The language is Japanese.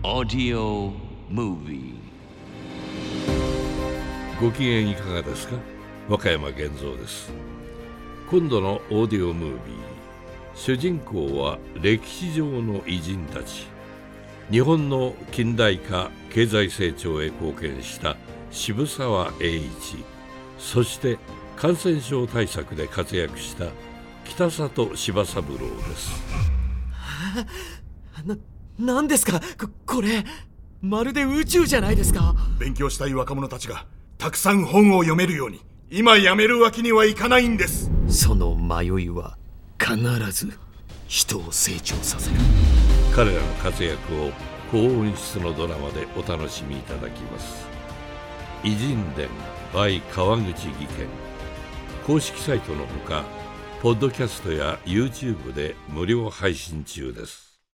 Audio Movie。 ご機嫌いかがですか？和歌山源三です。今度のオーディオムービー、主人公は歴史上の偉人たち。日本の近代化経済成長へ貢献した渋沢栄一、そして感染症対策で活躍した北里柴三郎です。 何ですかこれ、まるで宇宙じゃないですか。 勉強したい若者たちがたくさん本を読めるように今やめるわけにはいかないんです。 その迷いは必ず人を成長させる。 彼らの活躍を高音質のドラマでお楽しみいただきます。偉人伝 by 川口義賢、公式サイトのほかポッドキャストや YouTube で無料配信中です。